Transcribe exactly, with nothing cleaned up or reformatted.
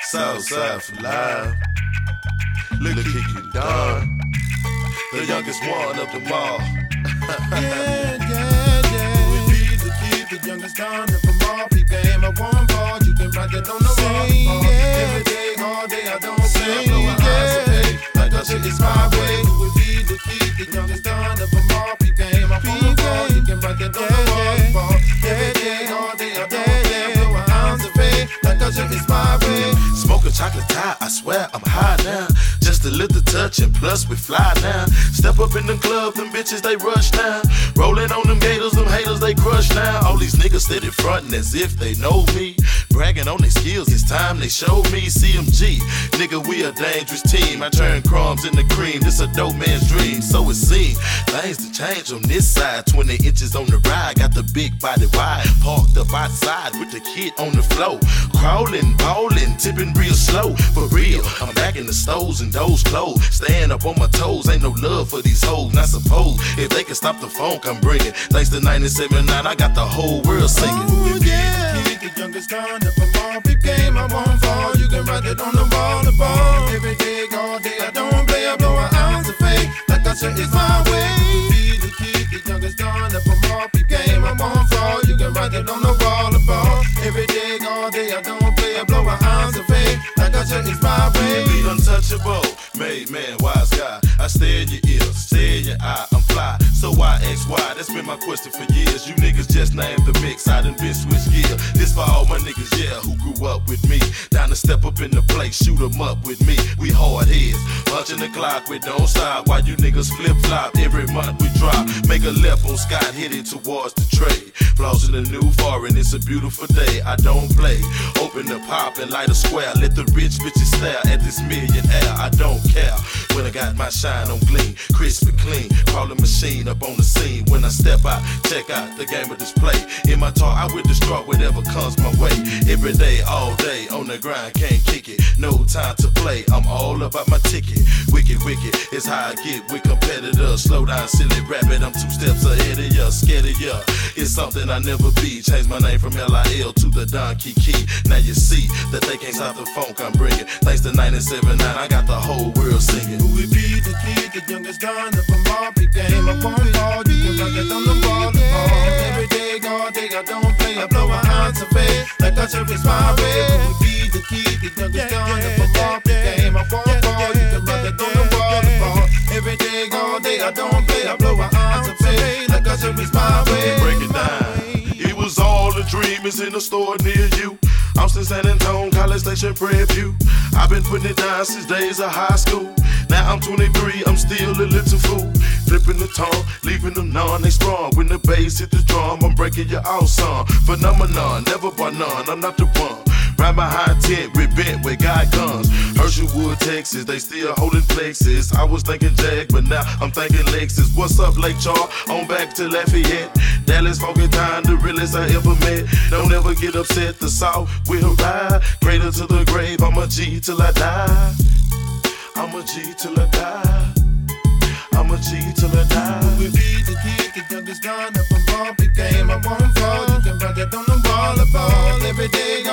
Southside for life. Look, look, kick you down. The youngest one of them all. Yeah, yeah, yeah. We be the kid, the youngest down from all. Peep game, I one ball. You can write that on the wall. Yeah. Every day, all day, I don't play. I blow my eyes away. Like that shit is my way. We be the kid, the youngest down from all. Peep game, I one ball. You can write that on the wall. Every day, all day, I don't play. I blow my eyes away. Like that shit is my way. Smoking chocolate tie, I swear I'm high now. Just a little touch and plus we fly now. Step up in the club, them bitches they rush now. Rolling on them gators, them haters they crush now. All these niggas steady frontin' as if they know me. Bragging on their skills, it's time they show me. C M G, nigga, we a dangerous team. I turn crumbs into cream, this a dope man's dream. So it seems, things to change on this side. twenty inches on the ride, got the big body wide. Parked up outside with the kid on the floor. Crawling, ballin', tipping real slow. For real, I'm back in the stores and those clothes. Staying up on my toes, ain't no love for these hoes. Not suppose, if they can stop the funk I'm bringing. Thanks to ninety-seven point nine, I got the whole world singing. Ooh, yeah. The kid, the youngest down from all. Peep game, I won't fall. You can write it on the wall, the ball. Every day, all day, I don't play. I blow an ounce of fake. Like that shit is my way. Be the kid, the youngest down from all. Peep game, I won't fall. You can write it on the wall, the ball. Every day, all day, I don't play. I blow an ounce of fake. Like that shit is my way. Be untouchable, made man, wise guy. I stare in your ear, stare in your eye. I'm fly, so why X Y? That's been my question for years. You niggas just named the mix, I done been switch gear. This for all my niggas, yeah, who grew up with me. Down to step up in the place, shoot 'em up with me. We hard heads, punching the clock, we don't stop. While you niggas flip flop, every month we drop. Make a left on Scott, headed towards the trade. Flossing a new foreign, it's a beautiful day. I don't play. Open the pop and light a square. Let the rich bitches stare at this millionaire. I don't care. When I got my shine on gleam, crisp and clean. Call the machine up on the scene. When I step out, check out the game of display. In my talk, I will destroy whatever comes my way. Every day, all day, on the grind, can't kick it. No time to play, I'm all about my ticket. Wicked, wicked, it's how I get with competitors. Slow down, silly rabbit, I'm two steps ahead of ya, scared of ya. It's something I never be. Change my name from L I L to the Don Kiki. Now you see that they can't stop the funk I'm bringing. Thanks to ninety-seven point nine, I got the whole world singing. Who we be the kid, the youngest down from all. Big game, I won't fall. You can rock it on the wall, the ball. Every day, all day, I don't play. I blow my hands of fade. Like that shit is my way. Who we be the kid, the youngest down from all. Big game, I won't fall. You can rock it on the wall, the ball. Every day, all day, I don't play. I blow my hands of fade. Like that shit is my way. Break it down. It was all a dream, it's in a store near you. Austin, San Antonio, College Station, Prairie View. I've been putting it down since days of high school. Now I'm twenty-three, I'm still a little fool. Flipping the tongue, leaving them none, they strong. When the bass hit the drum, I'm breaking your out song. Phenomenon, never by none, I'm not the one. Ride my high tent with bent with got guns. Herschelwood, Texas, they still holding flexes. I was thinking Jag, but now I'm thinking Lexus. What's up, Lake Charles? On back to Lafayette. Dallas, fucking time, the realest I ever met. Don't ever get upset, the South will ride. Cradle to the grave, I'm a G till I die. I'm a G till I die. I'm a G till I die. Who we be the kid, the youngest down from all. Big game, I won't fall. You can rock it on the wall, the ball. Every day,